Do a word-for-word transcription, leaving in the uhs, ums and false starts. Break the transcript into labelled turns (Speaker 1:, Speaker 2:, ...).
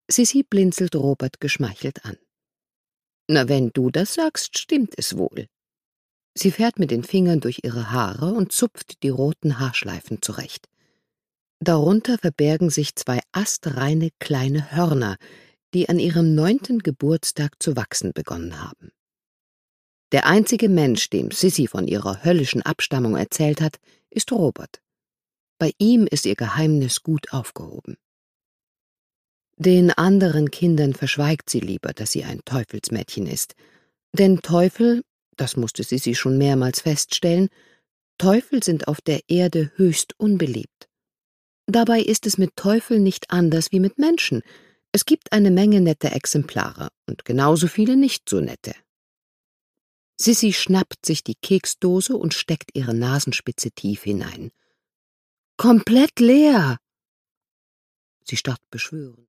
Speaker 1: Sissi blinzelt Robert geschmeichelt an. »Na, wenn du das sagst, stimmt es wohl.« Sie fährt mit den Fingern durch ihre Haare und zupft die roten Haarschleifen zurecht. Darunter verbergen sich zwei astreine kleine Hörner, die an ihrem neunten Geburtstag zu wachsen begonnen haben. Der einzige Mensch, dem Sissi von ihrer höllischen Abstammung erzählt hat, ist Robert. Bei ihm ist ihr Geheimnis gut aufgehoben. Den anderen Kindern verschweigt sie lieber, dass sie ein Teufelsmädchen ist. Denn Teufel, das musste Sissi schon mehrmals feststellen, Teufel sind auf der Erde höchst unbeliebt. Dabei ist es mit Teufeln nicht anders wie mit Menschen. Es gibt eine Menge netter Exemplare und genauso viele nicht so nette. Sissi schnappt sich die Keksdose und steckt ihre Nasenspitze tief hinein. »Komplett leer!« Sie starrt beschwörend.